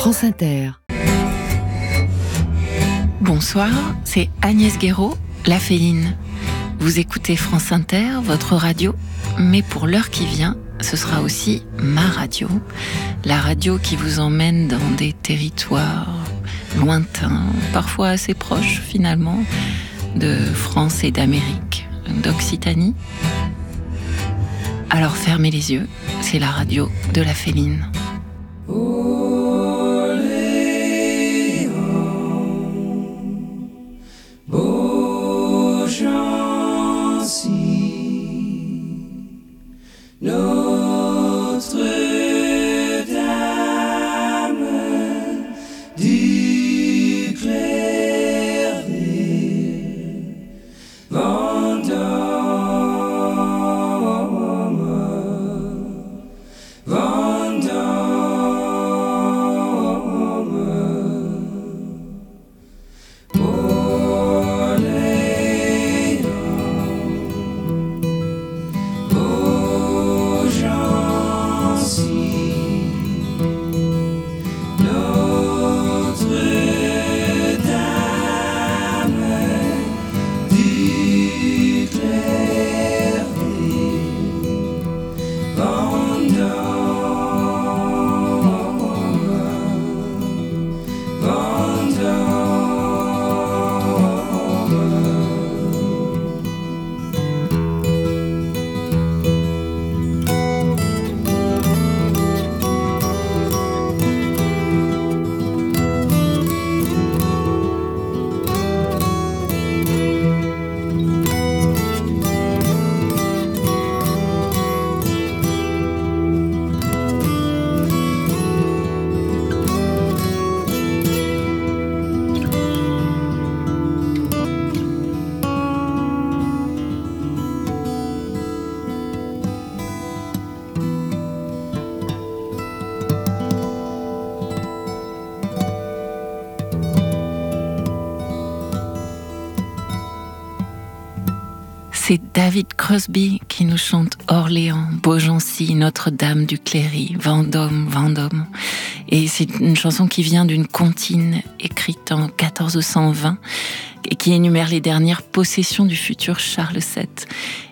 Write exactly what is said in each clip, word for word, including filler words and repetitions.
France Inter. Bonsoir, c'est Agnès Guéraud, la Féline. Vous écoutez France Inter, votre radio, mais pour l'heure qui vient, ce sera aussi ma radio. La radio qui vous emmène dans des territoires lointains, parfois assez proches finalement, de France et d'Amérique, d'Occitanie. Alors fermez les yeux, c'est la radio de la Féline. C'est David Crosby qui nous chante Orléans, Beaugency, Notre-Dame du Cléry, Vendôme, Vendôme. Et c'est une chanson qui vient d'une comptine écrite en quatorze cent vingt et qui énumère les dernières possessions du futur Charles sept.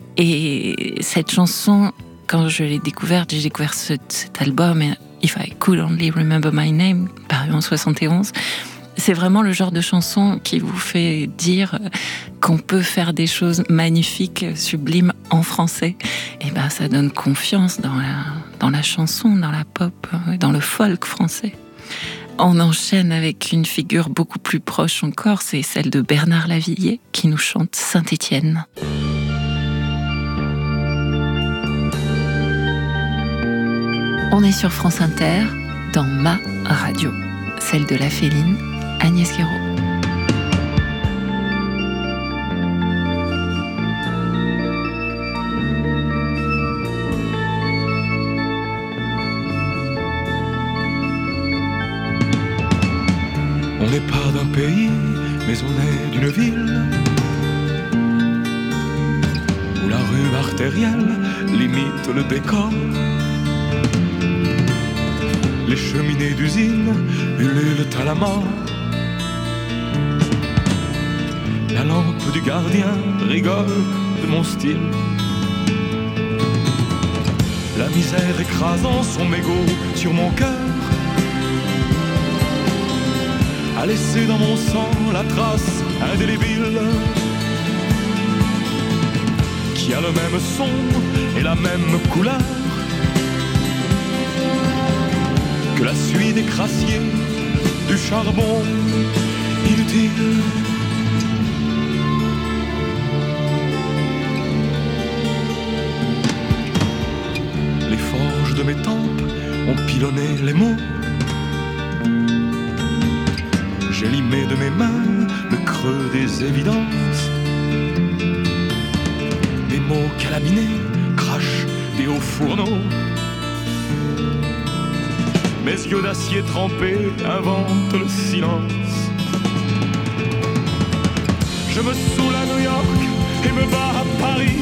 Et cette chanson, quand je l'ai découverte, j'ai découvert ce, cet album, If I Could Only Remember My Name, paru en soixante et onze. C'est vraiment le genre de chanson qui vous fait dire qu'on peut faire des choses magnifiques, sublimes en français. Et ben, ça donne confiance dans la, dans la chanson, dans la pop, dans le folk français. On enchaîne avec une figure beaucoup plus proche encore, c'est celle de Bernard Lavilliers qui nous chante Saint-Étienne. On est sur France Inter, dans ma radio, celle de la Féline, Agnès Guéraud. On n'est pas d'un pays, mais on est d'une ville où la rue artérielle limite le décor. Les cheminées d'usine ululent à la mort. La lampe du gardien rigole de mon style. La misère écrasant son mégot sur mon cœur a laissé dans mon sang la trace indélébile qui a le même son et la même couleur que la suie des crassiers du charbon inutile. Les forges de mes tempes ont pilonné les mots. J'ai limé de mes mains le creux des évidences. Mes mots calaminés crachent des hauts fourneaux. Mes yeux d'acier trempés inventent le silence. Je me saoule à New York et me bats à Paris.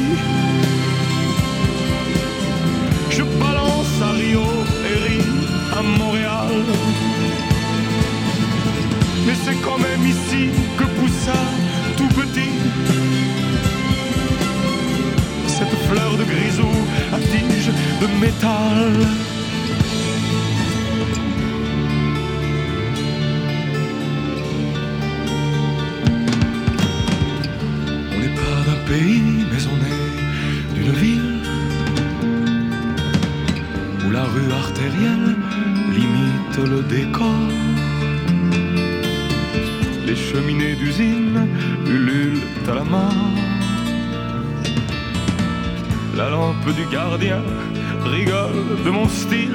Je balance à Rio et ris à Montréal. c'est quand même ici que poussa tout petit cette fleur de grisou à tige de métal. On n'est pas d'un pays, mais on est d'une ville où la rue artérielle limite le décor. Les cheminées d'usine ululent à la main. La lampe du gardien rigole de mon style.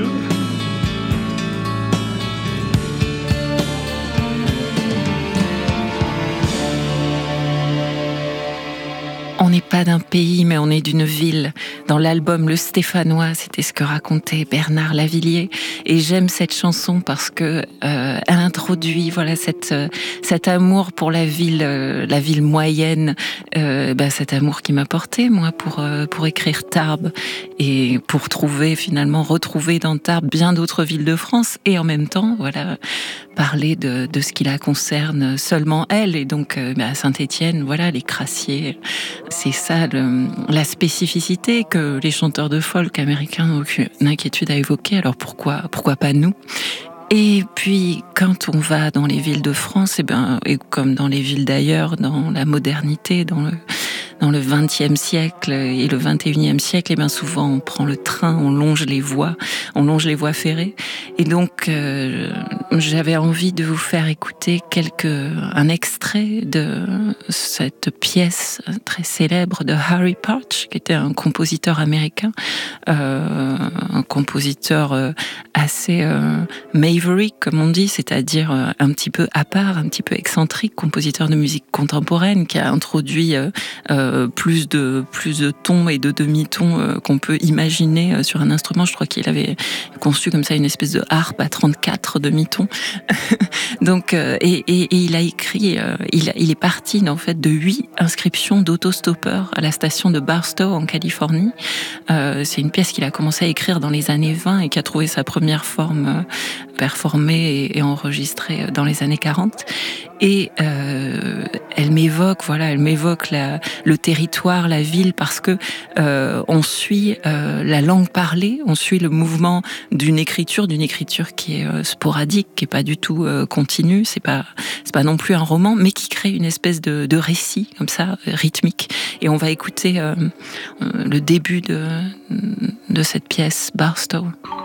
On n'est pas d'un pays, mais on est d'une ville. Dans l'album Le Stéphanois, c'était ce que racontait Bernard Lavilliers. Et j'aime cette chanson parce que euh, elle introduit, voilà, cette euh, cet amour pour la ville, euh, la ville moyenne. Euh, bah, cet amour qui m'a porté, moi, pour euh, pour écrire Tarbes et pour trouver finalement retrouver dans Tarbes bien d'autres villes de France. Et en même temps, voilà, parler de de ce qui la concerne seulement elle. Et donc euh, bah, Saint-Étienne, voilà, les Crassiers. C'est ça le, la spécificité que les chanteurs de folk américains n'ont aucune inquiétude à évoquer. Alors pourquoi, pourquoi pas nous ? Et puis, quand on va dans les villes de France, et ben, et comme dans les villes d'ailleurs, dans la modernité, dans le, dans le vingtième siècle et le vingt et unième siècle, et bien souvent on prend le train, on longe les voies, on longe les voies ferrées. Et donc, euh, j'avais envie de vous faire écouter quelques, un extrait de cette pièce très célèbre de Harry Partch, qui était un compositeur américain, euh, un compositeur euh, assez euh, maverick, comme on dit, c'est-à-dire euh, un petit peu à part, un petit peu excentrique, compositeur de musique contemporaine, qui a introduit euh, euh, plus de plus de tons et de demi-tons euh, qu'on peut imaginer euh, sur un instrument. Je crois qu'il avait conçu comme ça une espèce de harpe à trente-quatre demi-tons. Donc, euh, et, et, et il a écrit, euh, il, il est parti en fait de huit inscriptions d'autostoppeurs à la station de Barstow en Californie. Euh, c'est une pièce qu'il a commencé à écrire dans les années vingt et qui a trouvé sa première forme euh, performée et, et enregistrée dans les années quarante. Et euh, elle m'évoque, voilà, elle m'évoque la, le territoire, la ville, parce que euh, on suit euh, la langue parlée, on suit le mouvement d'une écriture, d'une écriture qui est euh, sporadique, qui est pas du tout euh, continue. C'est pas, c'est pas non plus un roman, mais qui crée une espèce de, de récit comme ça, rythmique. Et on va écouter euh, le début de de cette pièce, Barstow.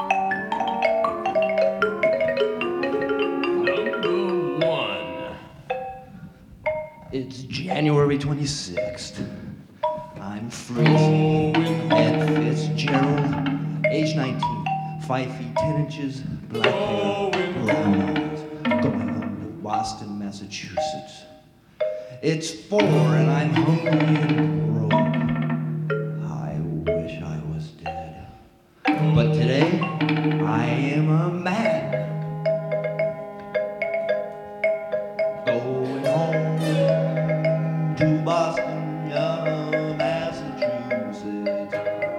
It's January twenty-sixth. I'm freezing at Fitzgerald, age nineteen, five feet ten inches, black hair, brown eyes, going home to Boston, Massachusetts. It's four and I'm hungry and broke. I wish I was dead. But today, I am a man. Going home to Boston, young Massachusetts.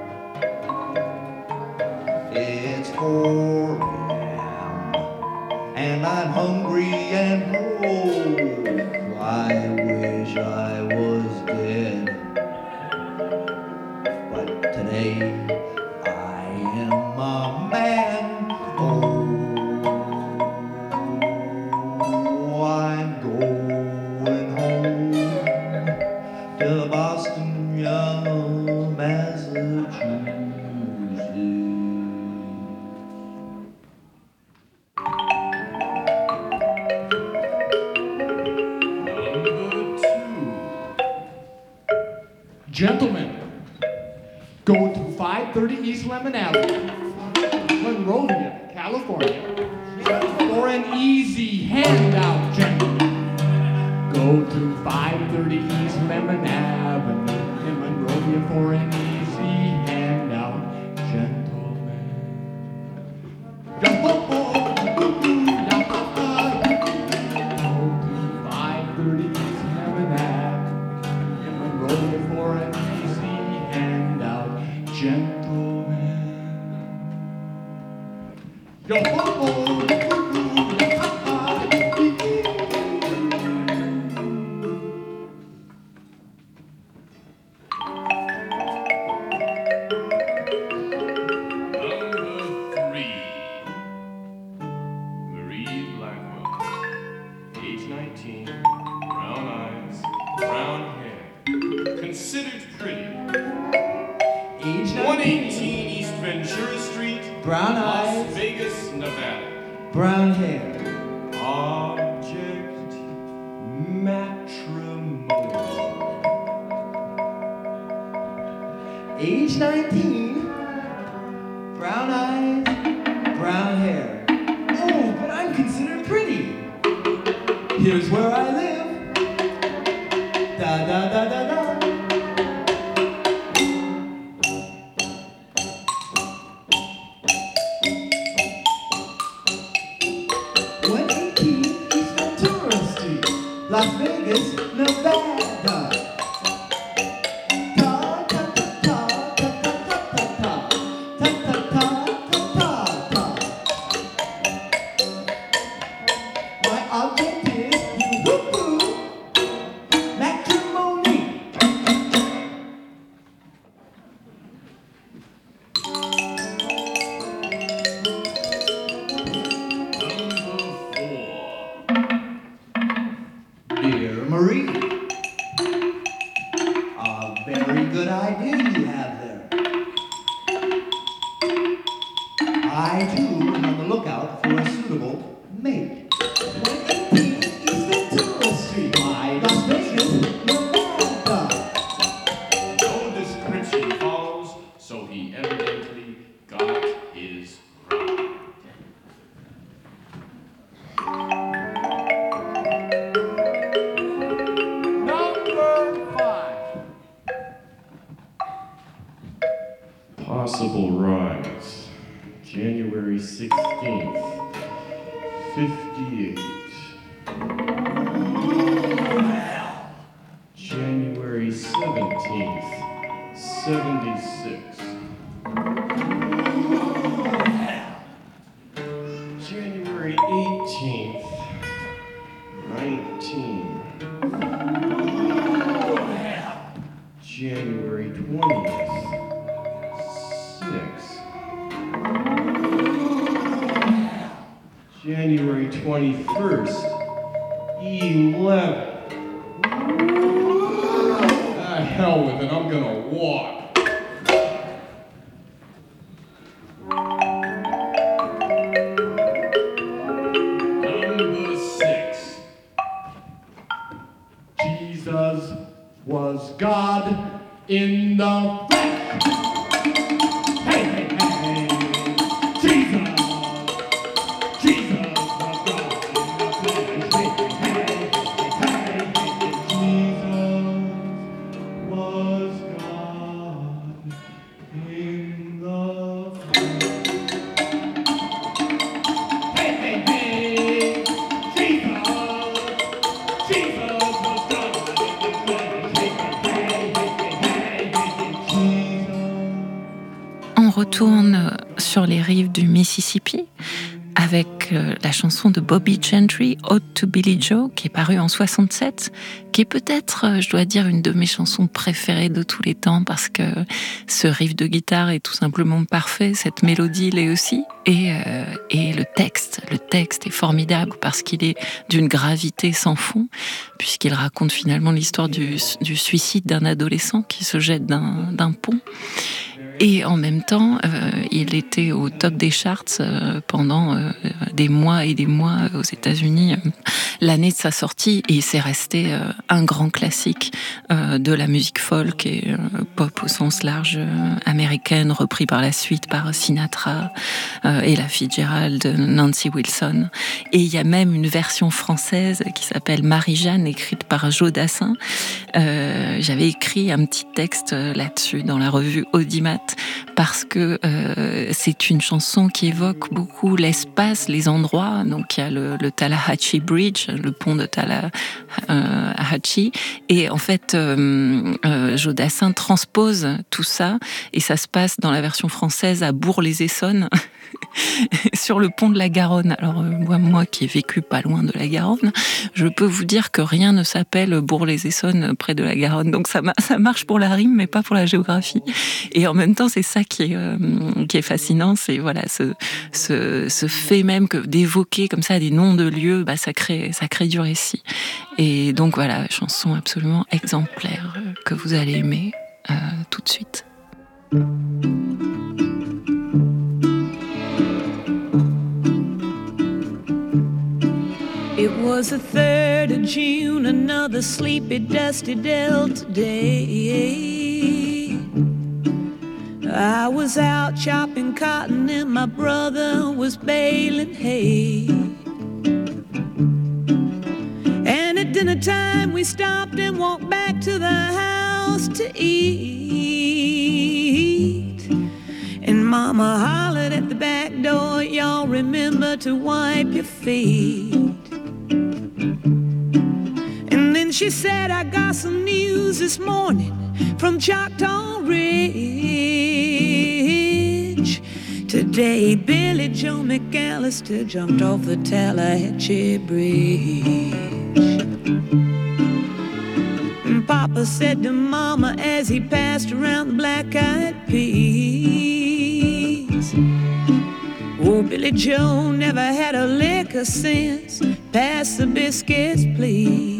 It's four a.m. and I'm hungry and broke. I wish I was dead. But today I am a man. Oh, I'm going home to Boston, young Massachusetts. Number two. Gentlemen, go to five thirty East Lemon Avenue, Monrovia, California, for an easy handout, gentlemen. Go to five thirty East Lemon Avenue in Monrovia for an easy handout, gentlemen. Go to five thirty East Lemon Avenue in Monrovia for an easy handout, gentlemen. Yo ho ho, age nineteen, brown eyes, brown hair, considered pretty. Age one nineteen, eighteen East Ventura Street, brown Las eyes, Vegas, Nevada. brown hair. Object matrimony. Age nineteen, brown eyes, brown hair. Oh, but I'm considered pretty. Here's where I live. Da da da da da. one eighteen East Ventura Street, Las Vegas, Nevada. Ta ta ta ta ta ta ta ta ta ta ta ta ta. My object is woo-hoo matrimony. Number four. Dear Marie, a very good idea you have there. I too am on the lookout for a suitable mate. one eighteen East Ventura Street, my Las Vegas, Nevada. No description follows, so he evidently got his ride. Number five. Possible rise, January sixteenth, fifty-eight. January seventeenth, seventy-six. January eighteenth, nineteen. January twentieth, six. January twenty-first, eleven. Ah, hell with it, I'm gonna walk. Number six. Jesus was God in the flesh. Hey, hey, hey. Jesus. Jesus was God in the flesh. Hey, hey, hey, hey. Jesus was God in the flesh. Hey, hey, hey. Jesus. Jesus was God in the flesh. Hey, hey, hey, hey, hey. On retourne sur les rives du Mississippi avec euh, la chanson de Bobby Gentry, Ode to Billie Joe, qui est parue en soixante-sept, qui est peut-être, euh, je dois dire, une de mes chansons préférées de tous les temps, parce que ce riff de guitare est tout simplement parfait, cette mélodie l'est aussi, et, euh, et le texte, le texte est formidable, parce qu'il est d'une gravité sans fond, puisqu'il raconte finalement l'histoire du, du suicide d'un adolescent qui se jette d'un, d'un pont. Et en même temps, euh, il était au top des charts euh, pendant euh, des mois et des mois aux États-Unis, euh, l'année de sa sortie, et c'est resté euh, un grand classique euh, de la musique folk et euh, pop au sens large euh, américaine, repris par la suite par Sinatra, euh, Ella Fitzgerald, Nancy Wilson. Et il y a même une version française qui s'appelle Marie-Jeanne, écrite par Joe Dassin. Euh, j'avais écrit un petit texte là-dessus dans la revue Audimat, parce que euh, c'est une chanson qui évoque beaucoup l'espace, les endroits. Donc il y a le, le Tallahatchie Bridge, le pont de Tallahatchie, et en fait euh, euh, Joe Dassin transpose tout ça, et ça se passe dans la version française à Bourg-les-Essonnes. sur le pont de la Garonne. Alors euh, moi, moi qui ai vécu pas loin de la Garonne, je peux vous dire que rien ne s'appelle Bourg-les-Essonnes près de la Garonne. Donc ça, ça marche pour la rime, mais pas pour la géographie. Et en même temps, c'est ça qui est, euh, qui est fascinant, c'est voilà ce, ce, ce fait même que d'évoquer comme ça des noms de lieux, bah, ça crée, ça crée du récit. Et donc voilà, chanson absolument exemplaire euh, que vous allez aimer euh, tout de suite. It was the third of June, another sleepy, dusty Delta day. I was out chopping cotton and my brother was baling hay. And at dinner time we stopped and walked back to the house to eat. And Mama hollered at the back door, y'all remember to wipe your feet. And then she said, I got some news this morning from Choctaw Ridge. Today Billy Joe McAllister jumped off the Tallahatchie Bridge. And Papa said to Mama as he passed around the black-eyed peas, oh, Billy Joe never had a lick of sense. Pass the biscuits, please.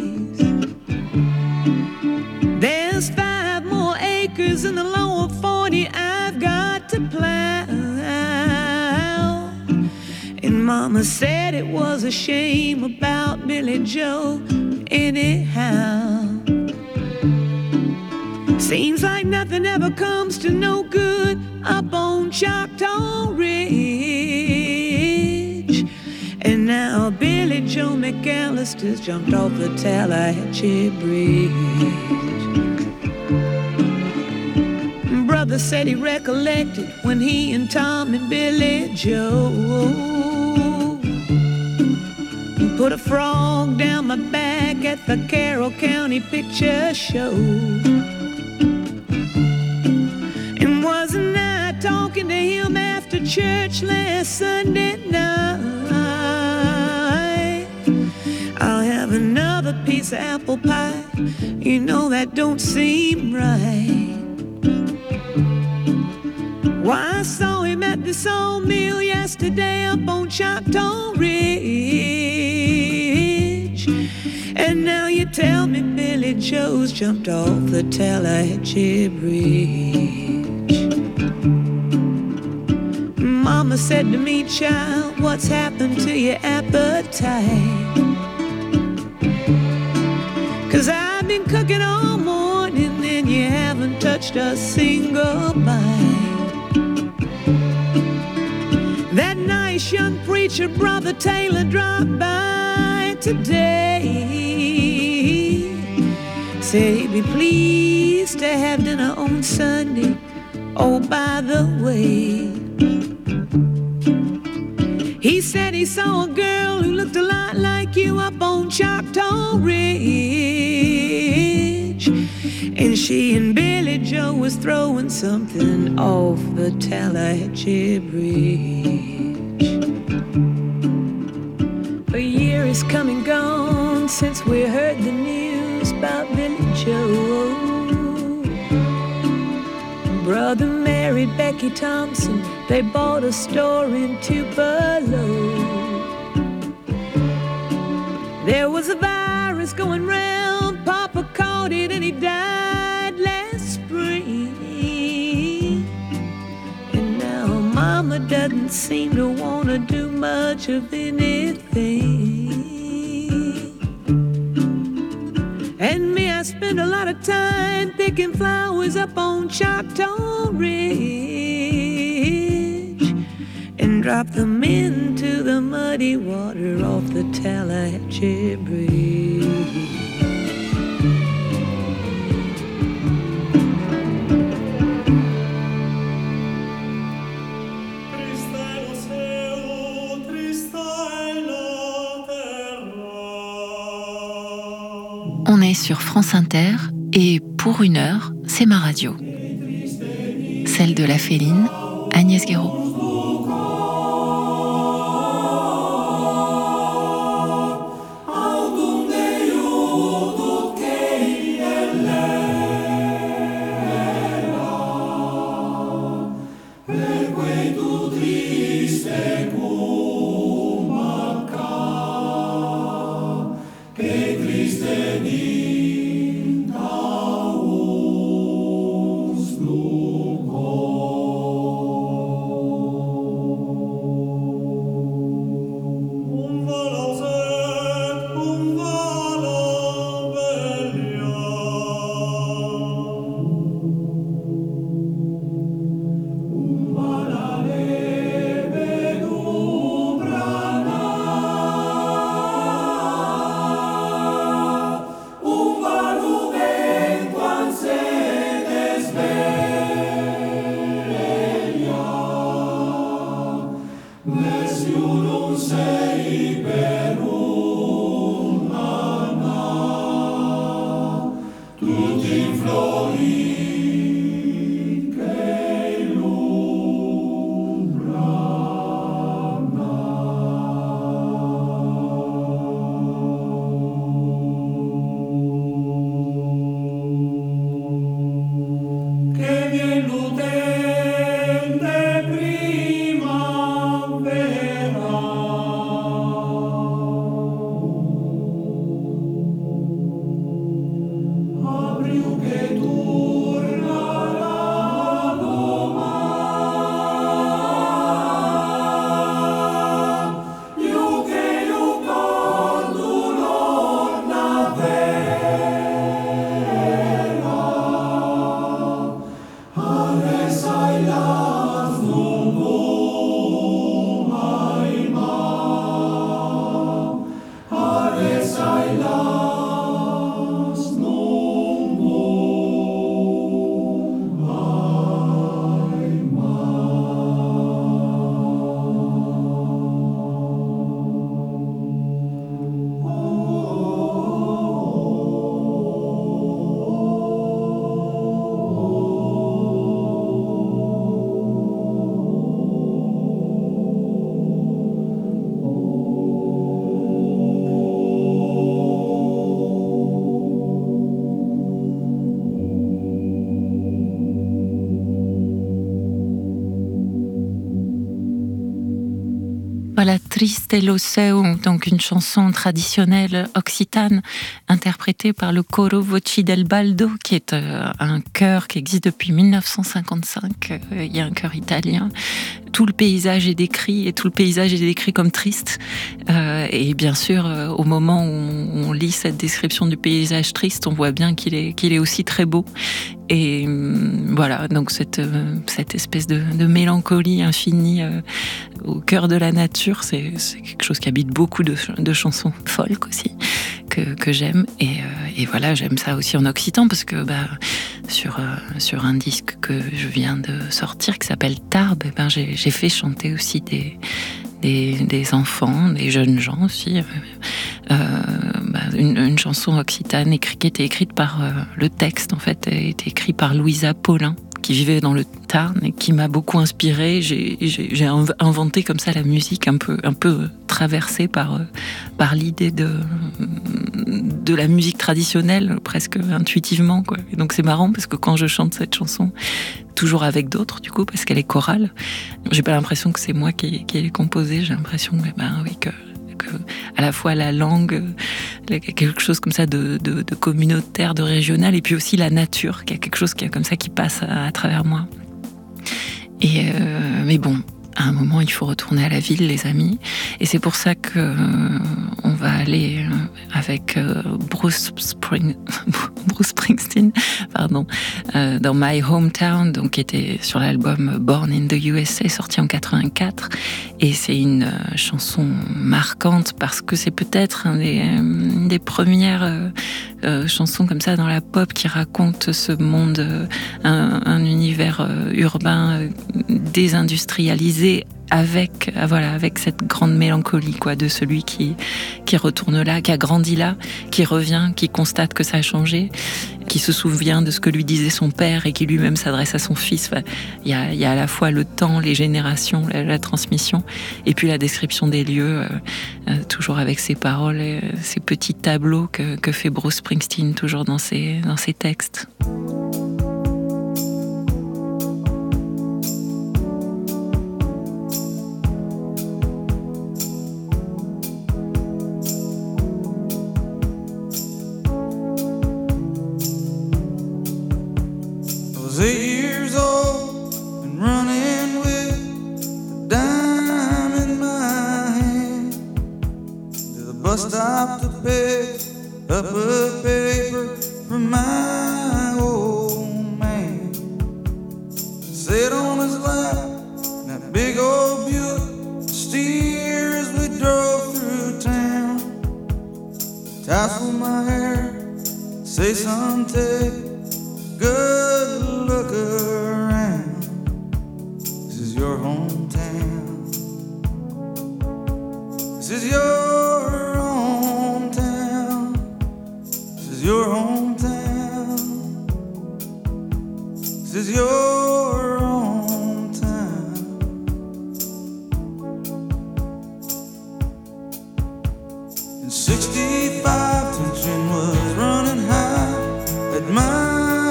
There's five more acres in the lower forty I've got to plow. And Mama said it was a shame about Billy Joe anyhow. Seems like nothing ever comes to no good up on Choctaw Ridge. And now Billy Joe McAllister's jumped off the Tallahatchie Bridge. Brother said he recollected when he and Tom and Billy Joe put a frog down my back at the Carroll County Picture Show. And wasn't I talking to him after church last Sunday night? I'll have another piece of apple pie. You know that don't seem right. Why, I saw him at the sawmill yesterday up on Choctaw Ridge. And now you tell me Billy Joe's jumped off the Tallahatchie Bridge. Mama said to me, child, what's happened to your appetite? 'Cause I've been cooking all morning and you haven't touched a single bite. That nice young preacher, Brother Taylor, dropped by today. Said he'd be pleased to have dinner on Sunday. Oh, by the way, he said he saw a girl who looked a lot like you up on Choctaw Ridge. And she and Billy Joe was throwing something off the Tallahatchie Bridge. A year is come and gone since we heard the news about Billy Joe. Brother married Becky Thompson. They bought a store in Tupelo. There was a virus going round. Papa caught it and he died last spring. And now Mama doesn't seem to want to do much of anything. And me, I spend a lot of time picking flowers up on Choctaw Ridge and drop them into the muddy water off the Tallahatchie Bridge. On est sur France Inter et pour une heure, c'est ma radio. Celle de la féline Agnès Guéraud. Triste lo seu, donc une chanson traditionnelle occitane interprétée par le Coro Voci del Baldo, qui est euh, un chœur qui existe depuis dix-neuf cent cinquante-cinq. Euh, il y a un chœur italien. Tout le paysage est décrit et tout le paysage est décrit comme triste. Euh, et bien sûr, euh, au moment où on, on lit cette description du paysage triste, on voit bien qu'il est, qu'il est aussi très beau. Et euh, voilà, donc cette, euh, cette espèce de, de mélancolie infinie euh, au cœur de la nature, c'est, c'est quelque chose qui habite beaucoup de, de chansons folk aussi, que, que j'aime. Et, euh, et voilà, j'aime ça aussi en occitan parce que bah, sur, euh, sur un disque que je viens de sortir qui s'appelle Tarbes, eh ben, j'ai, j'ai fait chanter aussi des, des, des enfants, des jeunes gens aussi. Euh, bah, une, une chanson occitane écrite, qui était écrite par euh, le texte en fait, a été écrit par Louisa Paulin, qui vivait dans le Tarn et qui m'a beaucoup inspirée. J'ai, j'ai, j'ai inventé comme ça la musique un peu, un peu traversée par, par l'idée de, de la musique traditionnelle, presque intuitivement, quoi. Et donc c'est marrant parce que quand je chante cette chanson, toujours avec d'autres du coup, parce qu'elle est chorale, j'ai pas l'impression que c'est moi qui, qui l'ai composée, j'ai l'impression que, ben, oui, que à la fois la langue, quelque chose comme ça de, de, de communautaire, de régional, et puis aussi la nature, qui a quelque chose qui est comme ça qui passe à, à travers moi. Et euh, mais bon, à un moment, il faut retourner à la ville, les amis, et c'est pour ça que euh, on va aller avec euh, Bruce Spring, Bruce Springsteen, pardon, euh, dans My Hometown, donc qui était sur l'album Born in the U S A, sorti en quatre-vingt-quatre, et c'est une euh, chanson marquante parce que c'est peut-être un des, une des premières euh, euh, chansons comme ça dans la pop qui raconte ce monde, euh, un, un univers euh, urbain euh, désindustrialisé, avec voilà avec cette grande mélancolie quoi de celui qui qui retourne là, qui a grandi là, qui revient, qui constate que ça a changé, qui se souvient de ce que lui disait son père et qui lui-même s'adresse à son fils. Enfin, il y a il y a à la fois le temps, les générations, la, la transmission, et puis la description des lieux, euh, euh, toujours avec ses paroles, et, euh, ces petits tableaux que que fait Bruce Springsteen toujours dans ses dans ses textes. Eight years old and running with a dime in my hand to the bus stop to pick up a paper from my old man. Sit on his lap in that big old Buick, steer as we drove through town. Tassel my hair, say son, take good look around. This is your hometown. This is your hometown. This is your hometown. This is your hometown. In sixty-five, tension was running high at my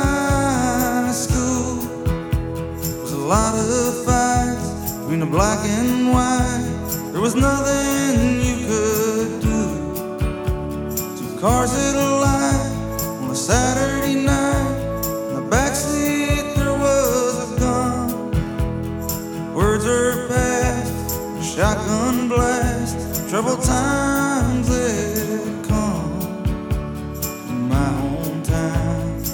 a lot of fights between the black and white. There was nothing you could do. Two cars at a light on a Saturday night. In the backseat there was a gun. Words are past, shotgun blast. Troubled times had come in my hometown.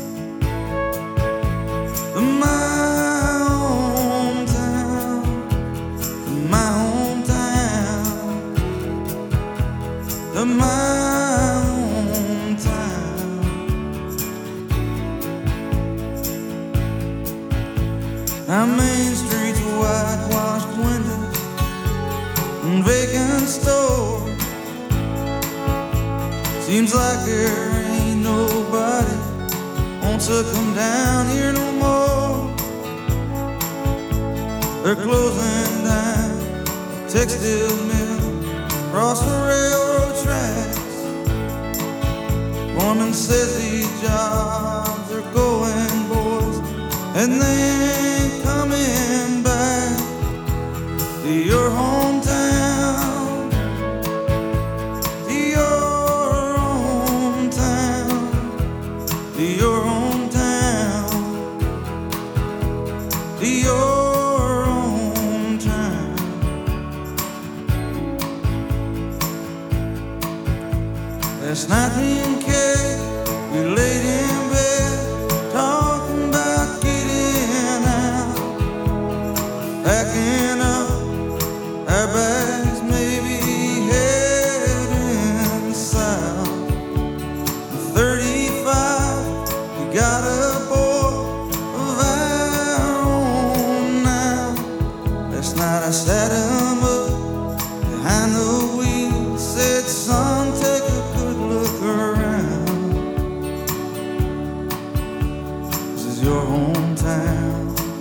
In my my hometown. Our main streets, whitewashed windows and vacant stores. Seems like there ain't nobody wants to come down here no more. They're closing down textile mill across the railroad tracks. Foreman says these jobs are going, boys, and they ain't coming back to your hometown. Last night me and Kay, we laid in bed, talking about getting out, packing up our bags, maybe heading south. thirty-five, we got a boy of our own now. Last night I sat him up behind the wheel, said, son, take a good look around. This is your hometown.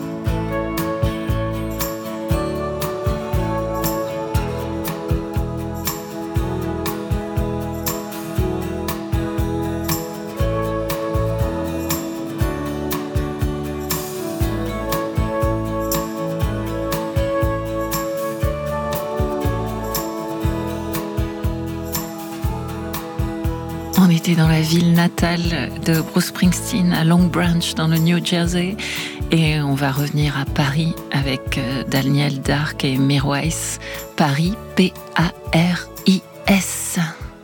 On était dans la ville natale de Bruce Springsteen, à Long Branch, dans le New Jersey. Et on va revenir à Paris avec Daniel Dark et Mirwais. Paris, P A R I S.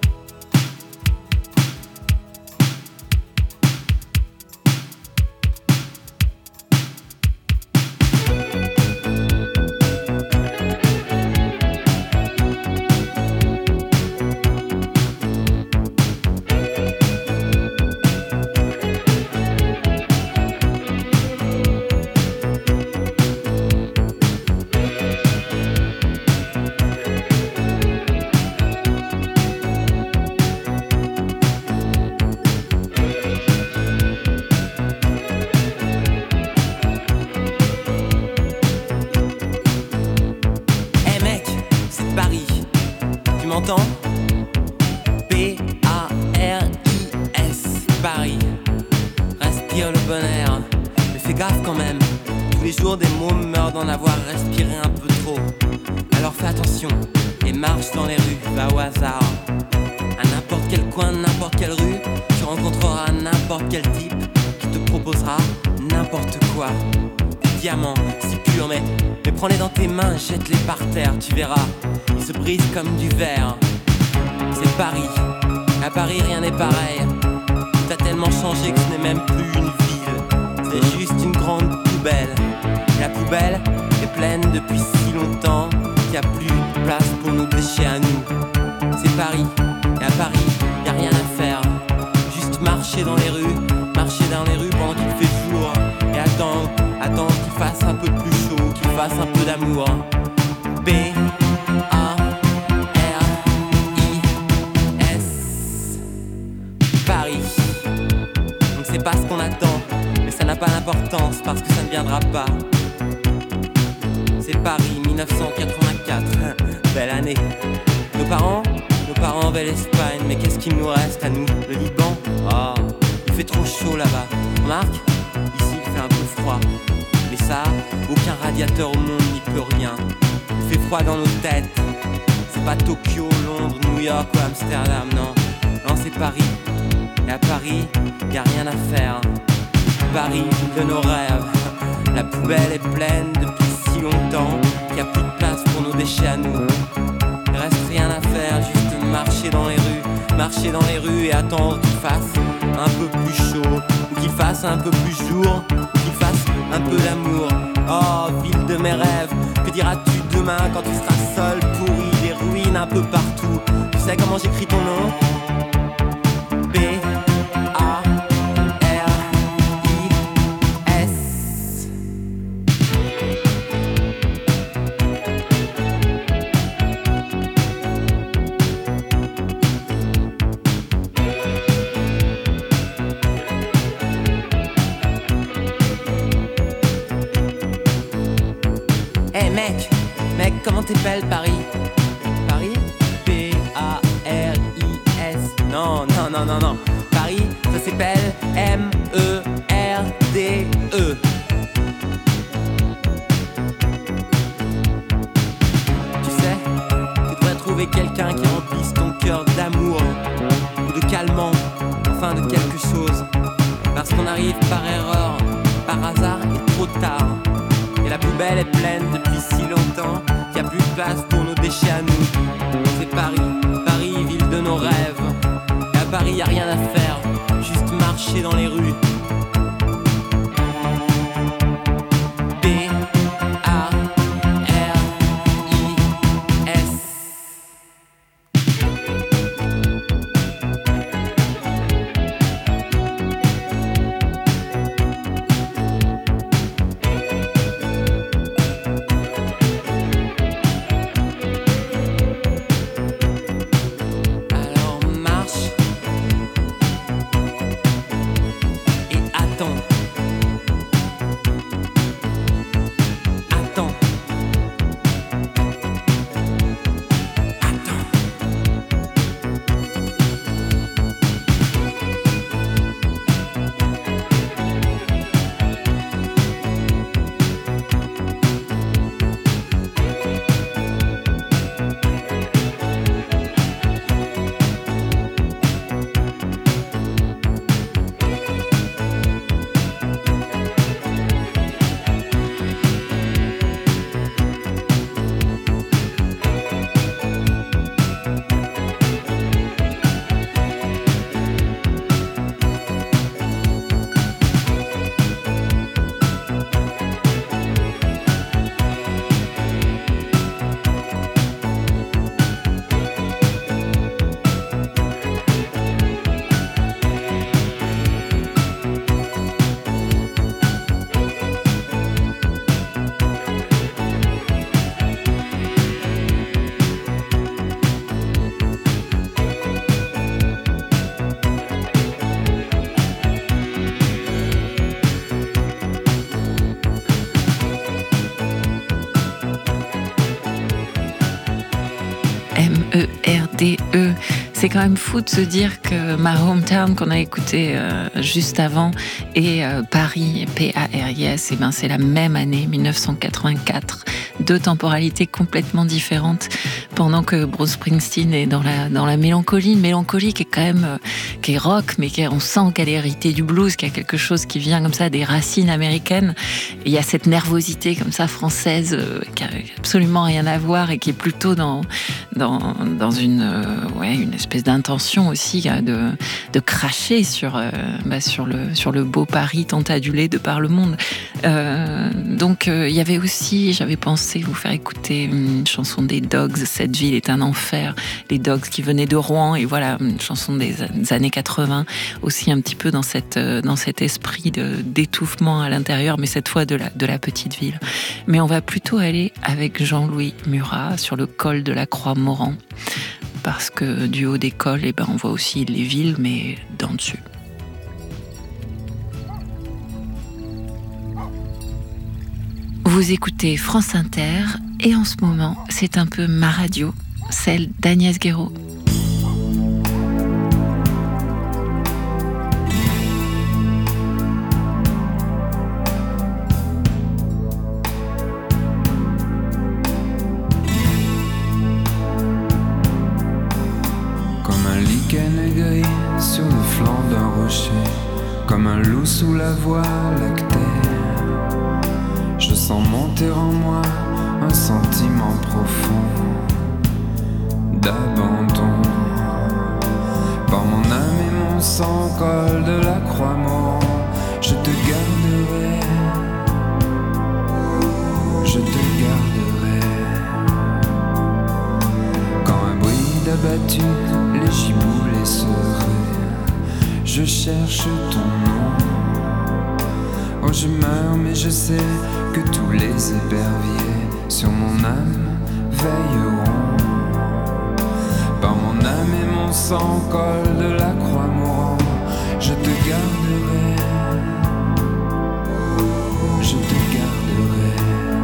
P A R I S, Paris. Respire le bon air, mais fais gaffe quand même. Tous les jours des mômes meurent d'en avoir respiré un peu trop. Alors fais attention et marche dans les rues, va au hasard. À n'importe quel coin, n'importe quelle rue, tu rencontreras n'importe quel type qui te proposera n'importe quoi. Des diamants si purs, mais, mais prends-les dans tes mains, jette-les par terre, tu verras. Ils se brisent comme du verre. C'est Paris. À Paris, rien n'est pareil. T'as tellement changé que ce n'est même plus une ville. C'est juste une grande poubelle. Et la poubelle est pleine depuis si longtemps qu'il n'y a plus de place pour nos déchets à nous. C'est Paris. Et à Paris, y a rien à faire. Juste marcher dans les rues, marcher dans les rues pendant qu'il fait jour. Et attendre, attendre qu'il fasse un peu plus chaud, qu'il fasse un peu d'amour. B A R I S, Paris. On ne sait pas ce qu'on attend, mais ça n'a pas d'importance parce que ça ne viendra pas. C'est Paris, dix-neuf cent quatre-vingt-quatre, belle année. Nos parents, nos parents avaient l'Espagne, mais qu'est-ce qu'il nous reste à nous? Le Liban? Oh, il fait trop chaud là-bas. Remarque, ici il fait un peu froid. Mais ça, aucun radiateur au monde n'y peut rien. Il fait froid dans nos têtes. C'est pas Tokyo, Londres, New York ou Amsterdam, non. Non, c'est Paris. Et à Paris, y a rien à faire. Paris de nos rêves. La poubelle est pleine depuis si longtemps qu'il n'y a plus de place pour nos déchets à nous. Il reste rien à faire, juste marcher dans les rues, marcher dans les rues et attendre qu'il fasse un peu plus chaud, ou qu'il fasse un peu plus jour, ou qu'il fasse un peu d'amour. Oh, ville de mes rêves, que diras-tu demain quand tu seras seul, pourri, des ruines un peu partout? Tu sais comment j'écris ton nom? B A R I S. Hey mec, mec, comment t'appelles Paris? Paris? P A R I S. Non, non, non, non, non. Paris, ça s'appelle M E R D E. Tu sais, tu devrais trouver quelqu'un qui remplisse ton cœur d'amour ou de calmant, enfin de quelque chose. Parce qu'on arrive par erreur, par hasard et trop tard. Et la poubelle est pleine depuis si longtemps qu'il n'y a plus de place pour nos déchets à nous. C'est Paris, Paris, ville de nos rêves. Et à y a rien à faire, juste marcher dans les rues. M E R D E. C'est quand même fou de se dire que ma hometown qu'on a écouté euh, juste avant et euh, Paris, P A R I S, et ben c'est la même année, dix-neuf cent quatre-vingt-quatre. Deux temporalités complètement différentes, pendant que Bruce Springsteen est dans la, dans la mélancolie, une mélancolie qui est quand même euh, qui est rock, mais qui, on sent qu'elle est héritée du blues, qu'il y a quelque chose qui vient comme ça des racines américaines. Et il y a cette nervosité comme ça française euh, qui a absolument rien à voir et qui est plutôt dans, dans, dans une, euh, ouais, une espèce d'intention aussi de, de cracher sur, euh, bah, sur, le, sur le beau Paris tant adulé de par le monde. Euh, donc euh, il y avait aussi, j'avais pensé vous faire écouter une chanson des Dogs, Cette ville est un enfer, les Dogs qui venaient de Rouen, et voilà, une chanson des, des années quatre-vingts, aussi un petit peu dans, cette, dans cet esprit de, d'étouffement à l'intérieur, mais cette fois de la, de la petite ville. Mais on va plutôt aller avec Jean-Louis Murat sur le col de la Croix-Moran, parce que du haut des cols, eh ben, on voit aussi les villes, mais d'en dessus. Vous écoutez France Inter, et en ce moment, c'est un peu ma radio, celle d'Agnès Guéraud. Comme un lichen gris sur le flanc d'un rocher, comme un loup sous la voie lactée, je sens monter en moi un sentiment profond d'abandon. Par mon âme et mon sang, col de la Croix-Moran, je te garderai, je te garderai. Quand un bruit d'abattu, les giboulées seraient, je cherche ton nom. Oh, je meurs, mais je sais que tous les éperviers sur mon âme veilleront. Par mon âme et mon sang, col de la Croix-Moran, je te garderai, je te garderai.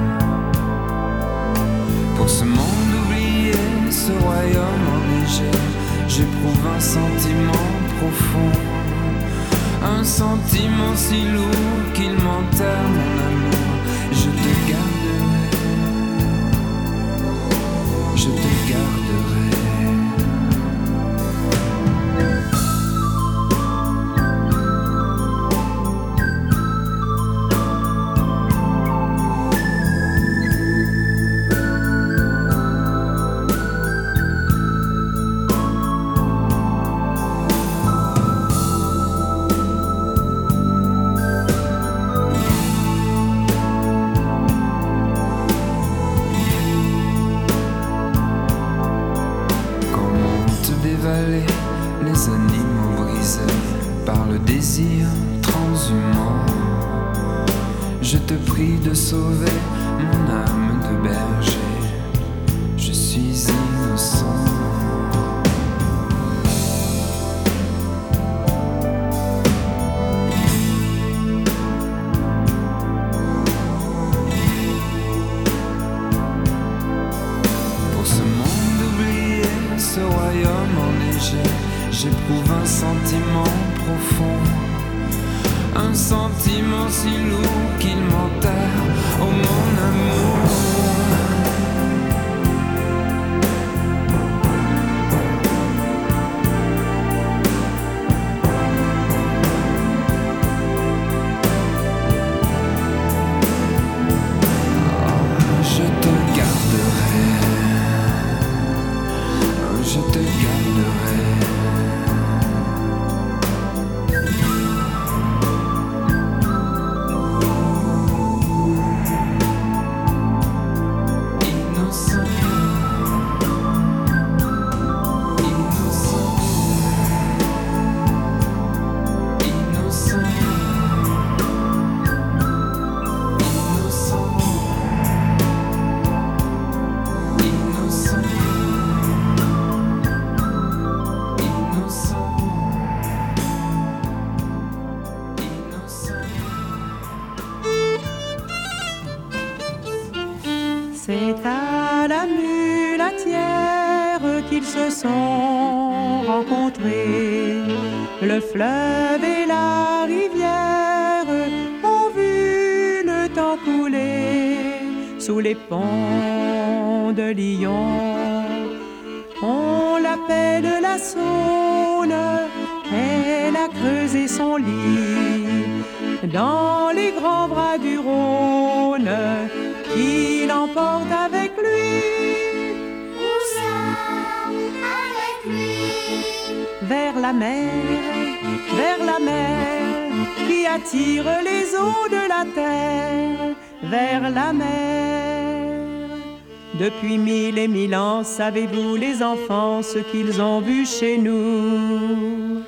Pour ce monde oublié, ce royaume enneigé, j'éprouve un sentiment profond, un sentiment si lourd qu'il m'enterre mon amour. Je te garderai, je te garderai. vallée, les animaux brisés par le désir transhumant. Je te prie de sauver mon âme de berger, je suis innocent. Ce royaume enneigé, j'éprouve un sentiment profond, un sentiment si lourd qu'il m'enterre, oh mon amour. Oh, je te garderai. Je te garderai. Innocent, innocent, innocent, innocent, innocent. C'est à la mulatière qu'ils se sont rencontrés. Le fleuve et la rivière ont vu le temps couler sous les ponts de Lyon. On l'appelle la Saône, elle a creusé son lit dans les grands bras du Rhône qui l'emporte avec lui. Où ça, avec lui? Vers la mer, vers la mer qui attire les eaux de la terre, vers la mer. Depuis mille et mille ans, savez-vous les enfants ce qu'ils ont vu chez nous?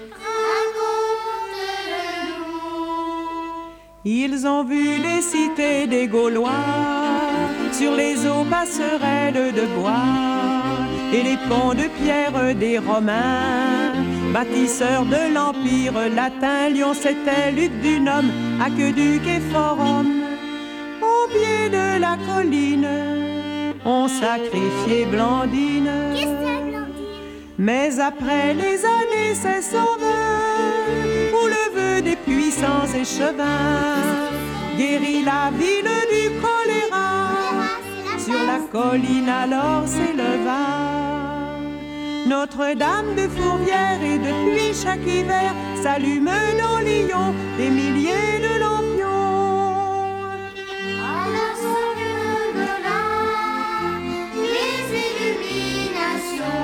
Ils ont vu les cités des Gaulois sur les eaux passerelles de bois et les ponts de pierre des Romains, bâtisseurs de l'Empire latin. Lyon, c'était Lugdunum, aqueduc et forum. Au pied de la colline, on sacrifiait Blandine. Mais après les années seize cent vingt, où le vœu des puissants échevins guérit la ville du choléra, sur la colline alors s'éleva Notre-Dame de Fourvière, et depuis chaque hiver s'allument dans Lyon des milliers de lampions. Alors sont de là les illuminations.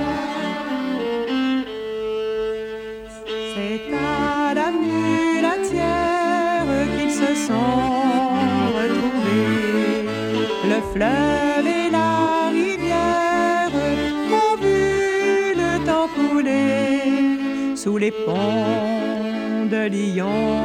C'est à la mulatière qu'ils se sont retrouvés. Le fleuve et la rivière ont vu le temps couler sous les ponts de Lyon.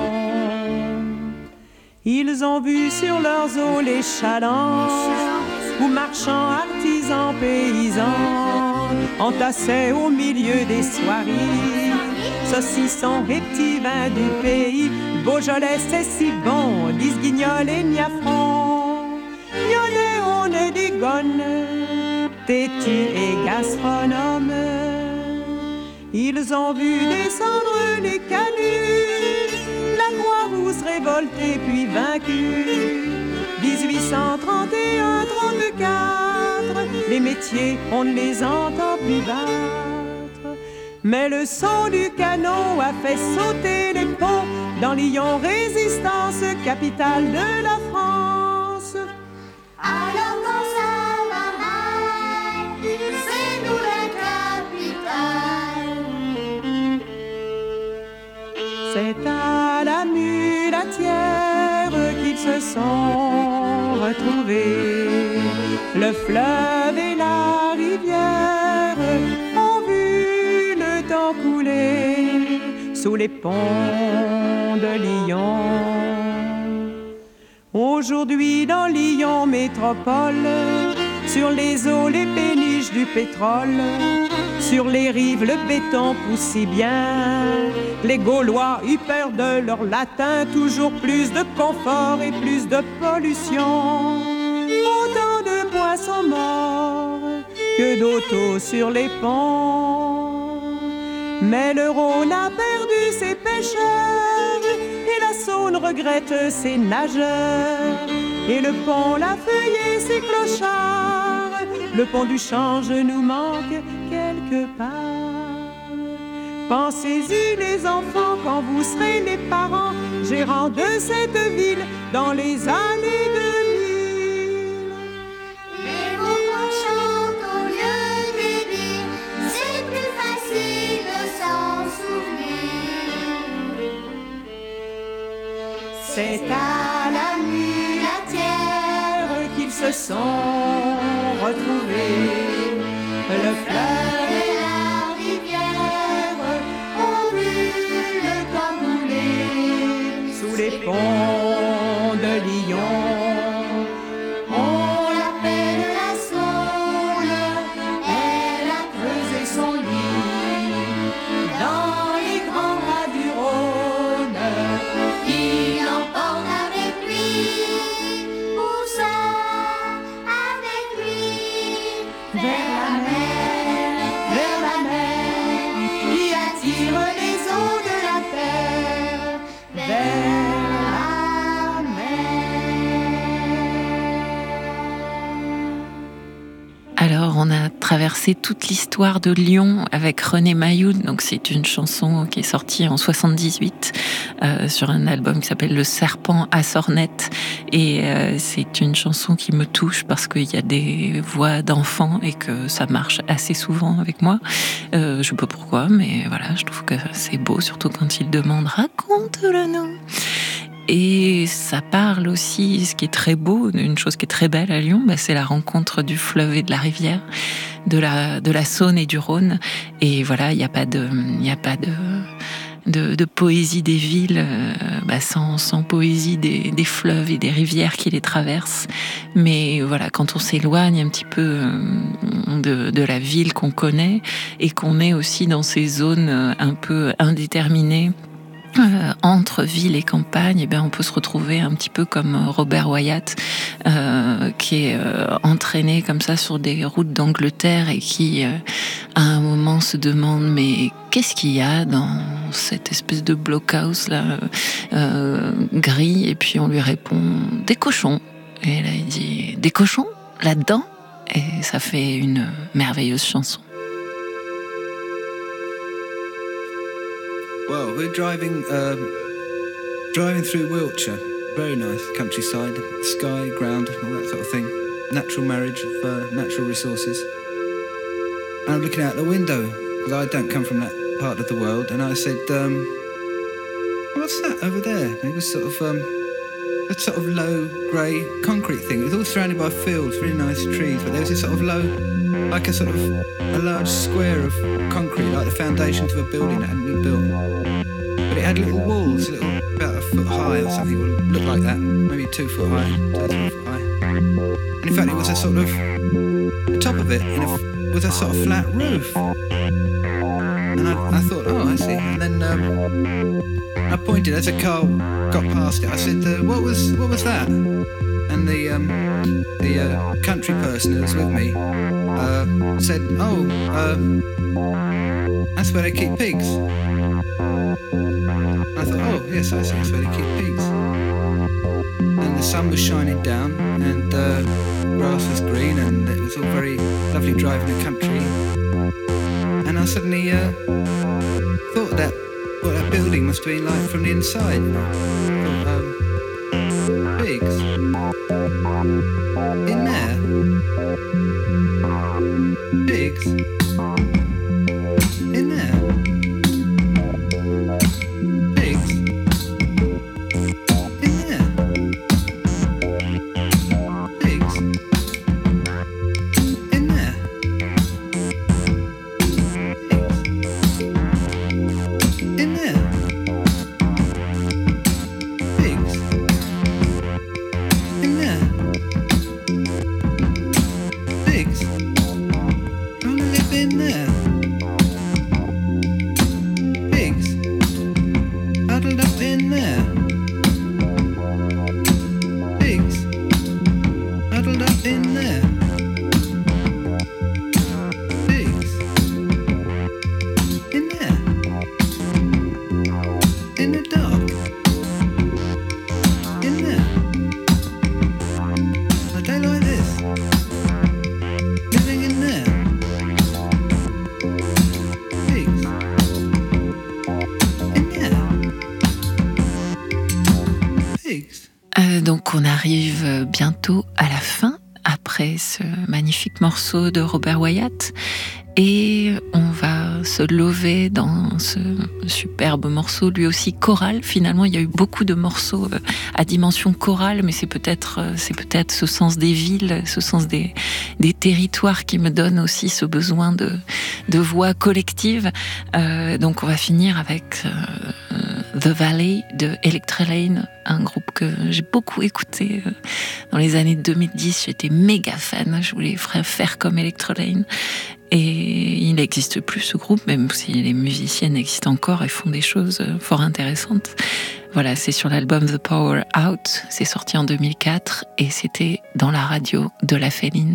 Ils ont vu sur leurs eaux les chalands où marchands, artisans, paysans entassaient au milieu des soieries saucissons et petits vins du pays. Beaujolais, c'est si bon, disent Guignol et Niafron. Lyonnais, on est des gonnes, têtus et gastronomes. Ils ont vu descendre les canuts, la Croix-Rousse révoltée puis vaincue. dix-huit cent trente et un trente-quatre, les métiers, on ne les entend plus battre. Mais le son du canon a fait sauter les ponts dans Lyon, résistance, capitale de la France. Alors quand ça va mal, c'est nous la capitale. C'est à la mulatière qu'ils se sont retrouvés. Le fleuve et la rivière ont vu le temps coulé sous les ponts de Lyon. Aujourd'hui dans Lyon métropole, sur les eaux, les péniches du pétrole, sur les rives, le béton pousse si bien. Les Gaulois eu peur de leur latin, toujours plus de confort et plus de pollution. Autant de poissons morts que d'autos sur les ponts. Mais le Rhône a perdu ses pêcheurs et la Saône regrette ses nageurs. Et le pont l'a feuillé ses clochards. Le pont du Change nous manque quelque part. Pensez-y les enfants quand vous serez les parents, gérants de cette ville dans les années deux mille. Les mots qu'on chante au lieu des dire, c'est plus facile de s'en souvenir. C'est à la mulatière qu'ils se sont retrouvés. Le fleuve et la rivière ont vu le temps couler sous les ponts de Lyon. On l'appelle la Saône, elle a creusé son lit dans les grands bras du Rhône. Il emporte avec lui, pour ça, avec lui, vers la mer, vers la mer, qui attire les eaux de la terre, vers la mer. Alors, on a traversé toute l'histoire de Lyon avec René Mailloud. Donc, c'est une chanson qui est sortie en soixante-dix-huit euh, sur un album qui s'appelle Le Serpent à Sornette. Et euh, c'est une chanson qui me touche parce qu'il y a des voix d'enfants et que ça marche assez souvent avec moi. Euh, je ne sais pas pourquoi, mais voilà, je trouve que c'est beau, surtout quand il demande « raconte-le-nous ». Et ça parle aussi, ce qui est très beau, une chose qui est très belle à Lyon, bah c'est la rencontre du fleuve et de la rivière, de la, de la Saône et du Rhône. Et voilà, il n'y a pas de, il n'y a pas de, de, de poésie des villes euh, bah sans, sans poésie des, des fleuves et des rivières qui les traversent. Mais voilà, quand on s'éloigne un petit peu de, de la ville qu'on connaît et qu'on est aussi dans ces zones un peu indéterminées, Euh, entre ville et campagne, eh ben on peut se retrouver un petit peu comme Robert Wyatt, euh, qui est euh, entraîné comme ça sur des routes d'Angleterre et qui, euh, à un moment, se demande mais qu'est-ce qu'il y a dans cette espèce de blockhouse là, euh, gris, et puis on lui répond des cochons. Et là il dit des cochons là-dedans, et ça fait une merveilleuse chanson. Well, we're driving, um, driving through Wiltshire. Very nice countryside, sky, ground, all that sort of thing. Natural marriage of uh, natural resources. And I'm looking out the window because I don't come from that part of the world. And I said, um, "What's that over there?" And it was sort of um, a sort of low grey concrete thing. It was all surrounded by fields, really nice trees, but there was this sort of low, like a sort of a large square of concrete, like the foundation to a building that hadn't been built. But it had little walls, little, about a foot high or something, or looked like that, maybe two foot high, two or three foot high. And in fact, it was a sort of, the top of it in a, was a sort of flat roof. And I, I thought, oh, I see. And then um, I pointed as a car got past it. I said, uh, "What was what was that?" And the um, the uh, country person who was with me uh, said, "Oh, uh, that's where they keep pigs." I thought, "Oh, yes, I see. That's where they keep pigs." And the sun was shining down, and uh, grass was green, and it was all very lovely driving the country. And I suddenly uh, thought that what that building must have been like from the inside. You know? um, pigs in there. Pigs in there. Pigs in there. Pigs in there. Pigs. donc on arrive bientôt à la fin, après ce magnifique morceau de Robert Wyatt. Et on va se lever dans ce superbe morceau, lui aussi choral. Finalement, il y a eu beaucoup de morceaux à dimension chorale, mais c'est peut-être, c'est peut-être ce sens des villes, ce sens des, des territoires qui me donne aussi ce besoin de, de voix collective. Euh, donc on va finir avec euh, The Valley de Electra Lane, un groupe que j'ai beaucoup écouté dans les années deux mille dix. J'étais méga fan, je voulais faire comme Electra Lane. Et il n'existe plus ce groupe, même si les musiciennes existent encore et font des choses fort intéressantes. Voilà, c'est sur l'album The Power Out, c'est sorti en deux mille quatre et c'était dans la radio de la Féline.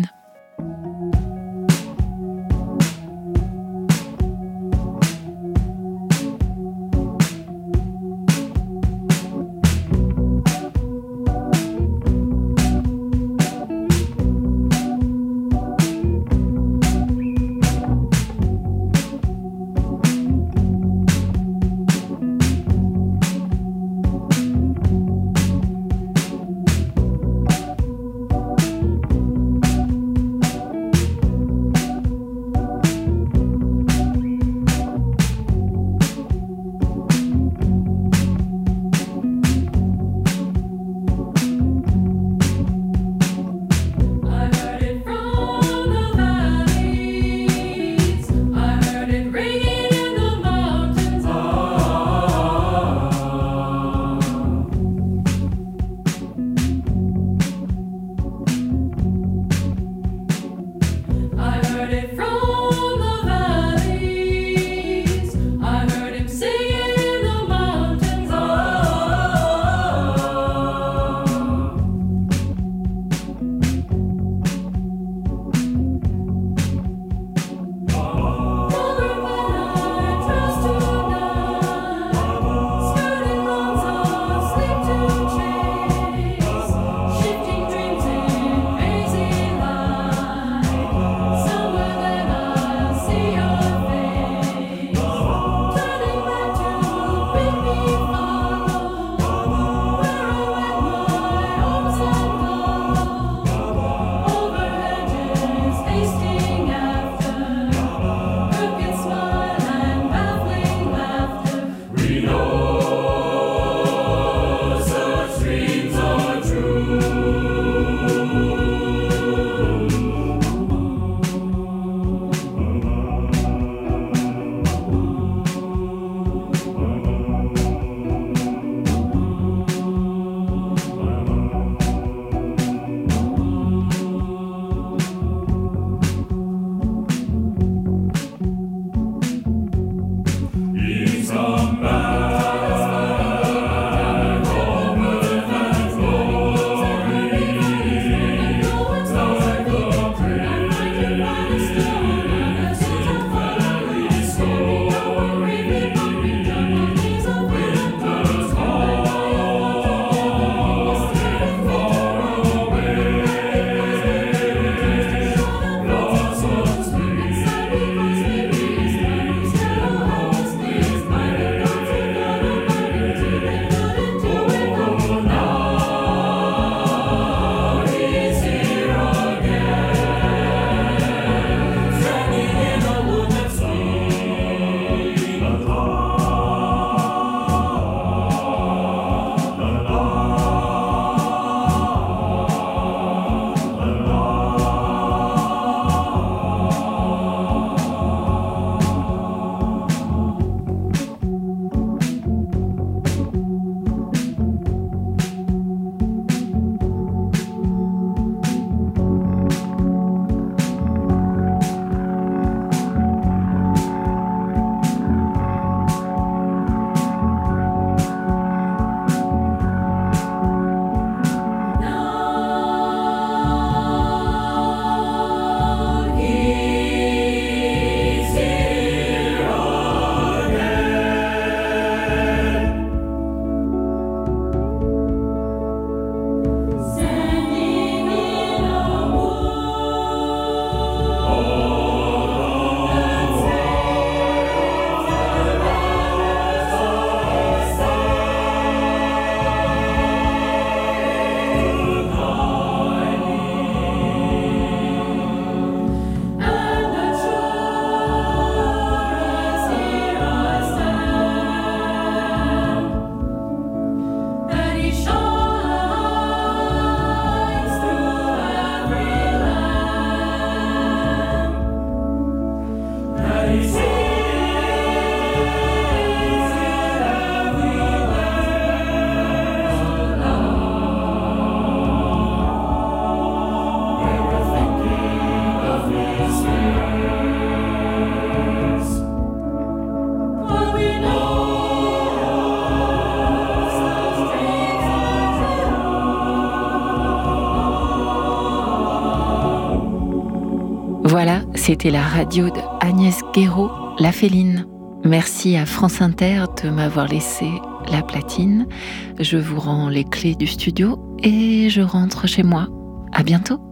C'était la radio de Agnès Guéraud, La Féline. Merci à France Inter de m'avoir laissé la platine. Je vous rends les clés du studio et je rentre chez moi. À bientôt.